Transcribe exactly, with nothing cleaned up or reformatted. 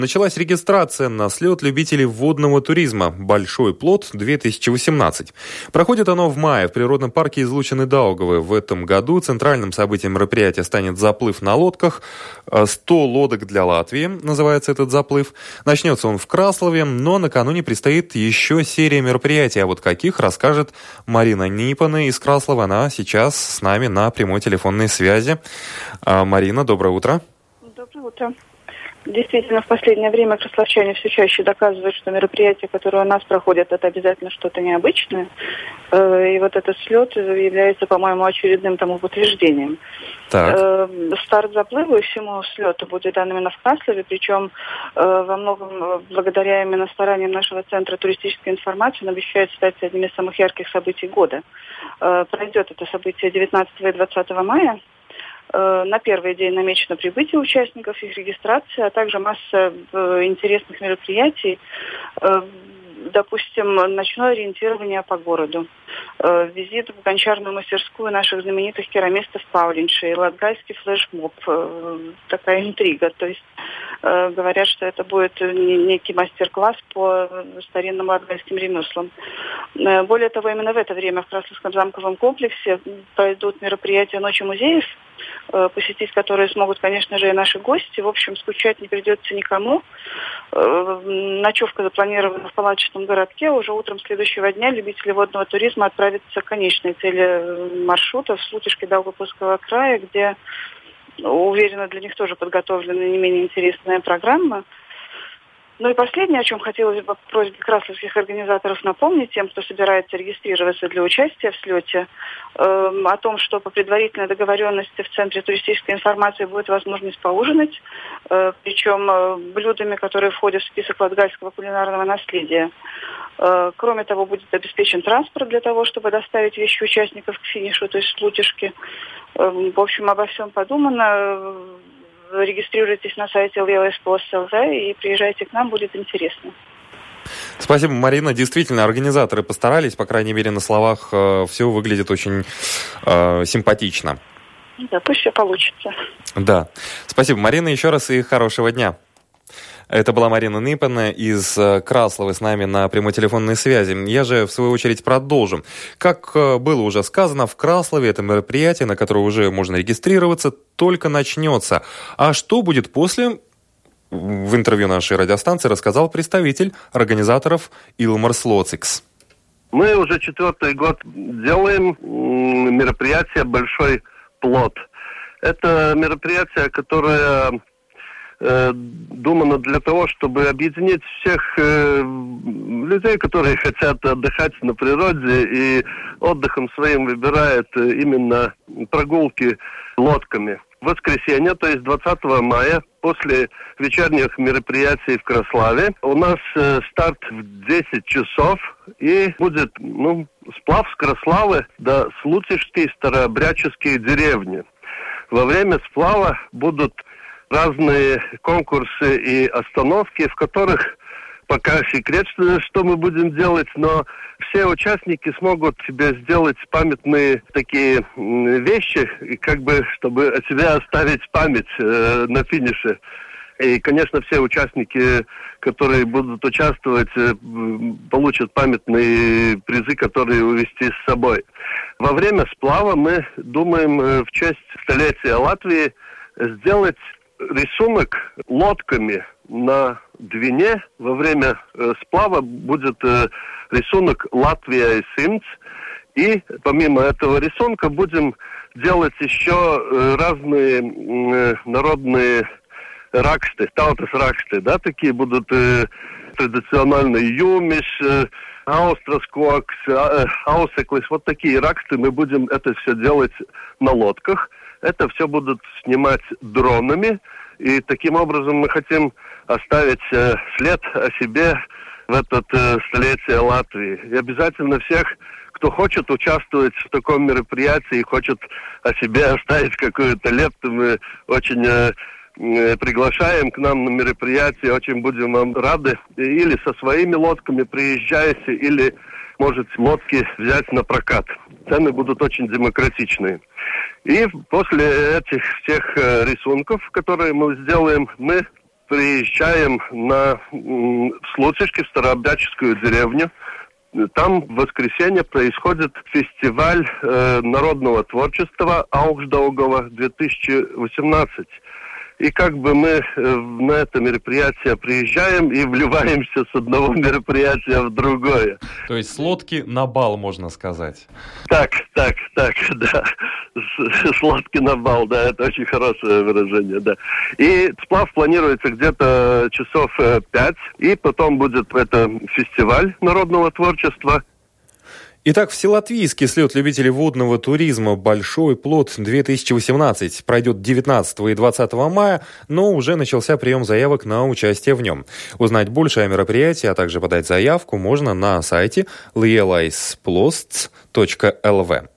Началась регистрация на слет любителей водного туризма «Большой плот-две тысячи восемнадцать». Проходит оно в мае в природном парке Излучины-Даугавы. В этом году центральным событием мероприятия станет заплыв на лодках. сто лодок для Латвии называется этот заплыв. Начнется он в Краслове, но накануне предстоит еще серия мероприятий. А вот каких, расскажет Марина Нипана из Краслова. Она сейчас с нами на прямой телефонной связи. Марина, доброе утро. Доброе утро. Действительно, в последнее время красловчане все чаще доказывают, что мероприятия, которые у нас проходят, это обязательно что-то необычное. И вот этот слет является, по-моему, очередным тому подтверждением. Так. Старт заплыва и всему слету будет дан именно в Краслове, причем во многом благодаря именно стараниям нашего Центра туристической информации он обещает стать одним из самых ярких событий года. Пройдет это событие девятнадцатого и двадцатого мая. На первый день намечено прибытие участников, их регистрация, а также масса интересных мероприятий. Допустим, ночное ориентирование по городу, визит в гончарную мастерскую наших знаменитых керамистов Паулинши, латгальский флешмоб, такая интрига. То есть говорят, что это будет некий мастер-класс по старинным латгальским ремеслам. Более того, именно в это время в Красловском замковом комплексе пройдут мероприятия «Ночи музеев», посетить которые смогут, конечно же, и наши гости. В общем, скучать не придется никому. Ночевка запланирована в палаточном городке. Уже утром следующего дня любители водного туризма отправятся к конечной цели маршрута в Слутишке Даугавпилского края, где, уверена, для них тоже подготовлена не менее интересная программа. Ну и последнее, о чем хотелось бы по просьбе красловских организаторов напомнить тем, кто собирается регистрироваться для участия в слете, э, о том, что по предварительной договоренности в Центре туристической информации будет возможность поужинать, э, причем э, блюдами, которые входят в список латгальского кулинарного наследия. Э, кроме того, будет обеспечен транспорт для того, чтобы доставить вещи участников к финишу, то есть Слутишки. Э, в общем, обо всем подумано. Регистрируйтесь на сайте эл эл эс пост точка эл ви и приезжайте к нам, будет интересно. Спасибо, Марина. Действительно, организаторы постарались, по крайней мере, на словах э, все выглядит очень э, симпатично. Да, пусть все получится. Да. Спасибо, Марина, еще раз и хорошего дня. Это была Марина Нипана из Краслова с нами на прямой телефонной связи. Я же, в свою очередь, продолжу. Как было уже сказано, в Краслове это мероприятие, на которое уже можно регистрироваться, только начнется. А что будет после? В интервью нашей радиостанции рассказал представитель организаторов Илмарс Лоцикс. Мы уже четвертый год делаем мероприятие «Большой плот». Это мероприятие, которое думано для того, чтобы объединить всех э, людей, которые хотят отдыхать на природе и отдыхом своим выбирают именно прогулки лодками. В воскресенье, то есть двадцатого мая, после вечерних мероприятий в Краславе, у нас э, старт в десять часов и будет ну, сплав с Краславы до Слутишской старообрядческой деревни. Во время сплава будут разные конкурсы и остановки, в которых пока секрет, что мы будем делать, но все участники смогут себе сделать памятные такие вещи, как бы, чтобы от себя оставить память э, на финише. И, конечно, все участники, которые будут участвовать, получат памятные призы, которые увезти с собой. Во время сплава мы думаем в честь столетия Латвии сделать рисунок лодками на Двине. Во время э, сплава будет э, рисунок «Латвия и Симц». И помимо этого рисунка будем делать еще э, разные э, народные раксты, таутас-раксты, да, такие будут э, традиционные юмиш, э, аустраскокс, э, аусеклис, вот такие раксты, мы будем это все делать на лодках. Это все будут снимать дронами, и таким образом мы хотим оставить э, след о себе в это э, столетие Латвии. И обязательно всех, кто хочет участвовать в таком мероприятии и хочет о себе оставить какую-то лепту, мы очень э, э, приглашаем к нам на мероприятие, очень будем вам рады. Или со своими лодками приезжайте, или можете лодки взять на прокат. Цены будут очень демократичные. И после этих всех рисунков, которые мы сделаем, мы приезжаем на, в Слуцишки, в Старообрядческую деревню. Там в воскресенье происходит фестиваль э, народного творчества Аugšdaugava две тысячи восемнадцать. И как бы мы э, на это мероприятие приезжаем и вливаемся с одного мероприятия в другое. То есть с лодки на бал, можно сказать. Так, так, так, да. С, с лодки на бал, да, это очень хорошее выражение, да. И сплав планируется где-то часов э, пять, и потом будет это фестиваль народного творчества. Итак, Вселатвийский слет любителей водного туризма «Большой плот две тысячи восемнадцать» пройдет девятнадцатого и двадцатого мая, но уже начался прием заявок на участие в нем. Узнать больше о мероприятии, а также подать заявку можно на сайте lielaisplosts точка эл ви.